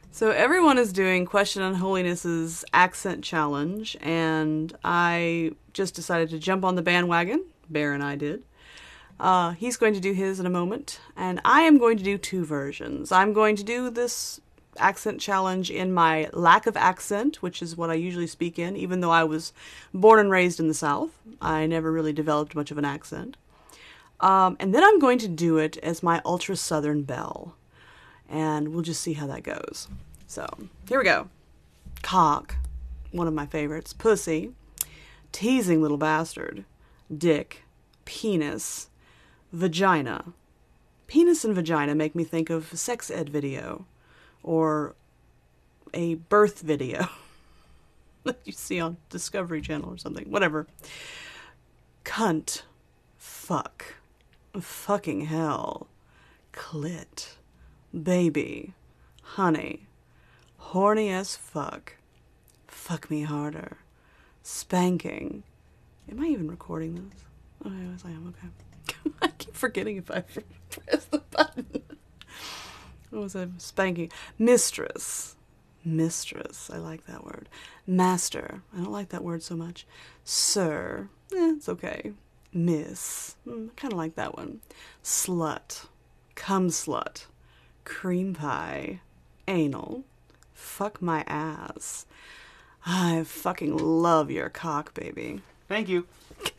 So everyone is doing Question on Holiness's accent challenge, and I just decided to jump on the bandwagon. Bear and I did. He's going to do his in a moment, and I am going to do two versions. I'm going to do this accent challenge in my lack of accent, which is what I usually speak in, even though I was born and raised in the South. I never really developed much of an accent. And then I'm going to do it as my ultra Southern belle, and we'll just see how that goes. So, here we go. Cock, one of my favorites. Pussy, teasing little bastard. Dick, penis, vagina. Penis and vagina make me think of a sex ed video or a birth video that you see on Discovery Channel or something. Whatever. Cunt, fuck, fucking hell, clit, baby, honey, horny as fuck, fuck me harder, spanking. Am I even recording this? Oh, yes, I am. Okay. I keep forgetting if I press the button. What was I? Spanking. Mistress. Mistress. I like that word. Master. I don't like that word so much. Sir. It's okay. Miss. I kind of like that one. Slut. Cum slut. Cream pie. Anal. Fuck my ass. I fucking love your cock, baby. Thank you.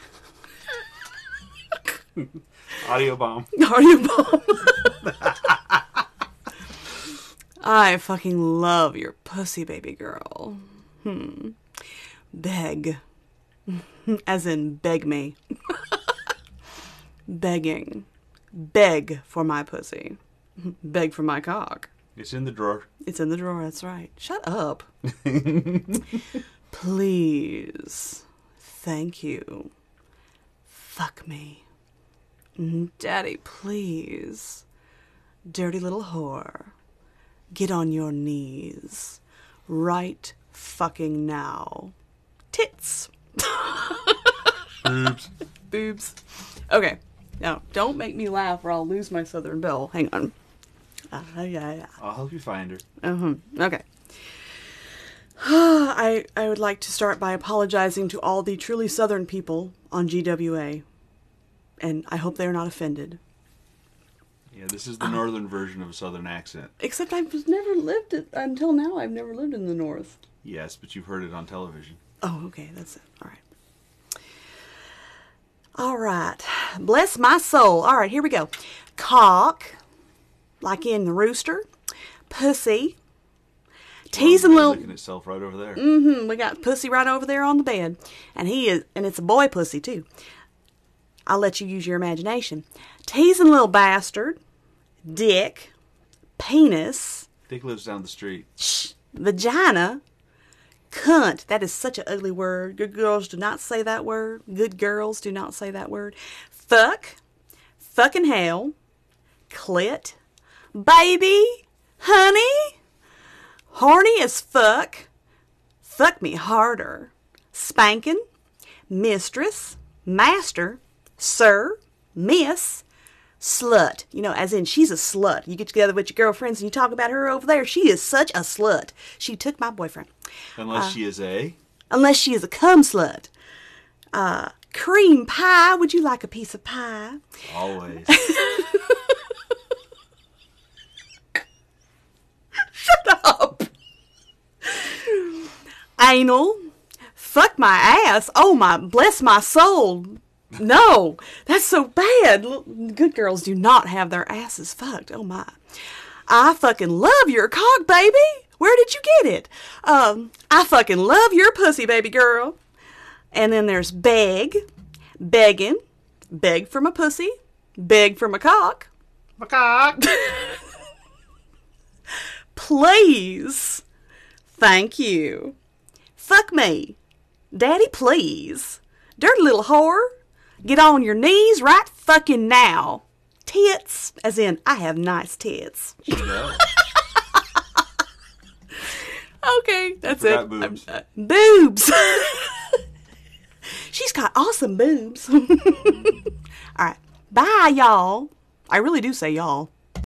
Audio bomb. Audio bomb. I fucking love your pussy, baby girl. Beg. As in, beg me. Begging. Beg for my pussy. Beg for my cock. It's in the drawer. It's in the drawer, that's right. Shut up. Please. Thank you. Fuck me. Daddy, please. Dirty little whore. Get on your knees. Right fucking now. Tits. Boobs. Boobs. Okay. Now, don't make me laugh or I'll lose my Southern belle. Hang on. Yeah. I'll help you find her. Okay. I would like to start by apologizing to all the truly Southern people on GWA. And I hope they're not offended. Yeah, this is the northern version of a southern accent. Except I've never lived it until now. I've never lived in the North. Yes, but you've heard it on television. Oh, okay. That's it. All right. All right. Bless my soul. All right, here we go. Cock, like in the rooster. Pussy. Teasing little... Licking itself right over there. We got pussy right over there on the bed. And it's a boy pussy, too. I'll let you use your imagination. Teasing little bastard. Dick. Penis. Dick lives down the street. Shh. Vagina. Cunt. That is such an ugly word. Good girls do not say that word. Good girls do not say that word. Fuck. Fucking hell. Clit. Baby. Honey. Horny as fuck. Fuck me harder. Spanking. Mistress. Master. Sir. Miss. Slut. You know, as in she's a slut. You get together with your girlfriends and you talk about her over there. She is such a slut. She took my boyfriend. Unless she is a... Unless she is a cum slut. Cream pie. Would you like a piece of pie? Always. Shut up. Anal. Fuck my ass. Oh my, bless my soul. No, that's so bad. Good girls do not have their asses fucked. Oh my. I fucking love your cock, baby. Where did you get it? I fucking love your pussy, baby girl. And then there's beg. Begging. Beg for my pussy. Beg for my cock. My cock. Please. Thank you. Fuck me. Daddy, please. Dirty little whore. Get on your knees right fucking now. Tits, as in, I have nice tits. Yeah. Okay, that's it. Boobs. Boobs. She's got awesome boobs. All right. Bye, y'all. I really do say y'all.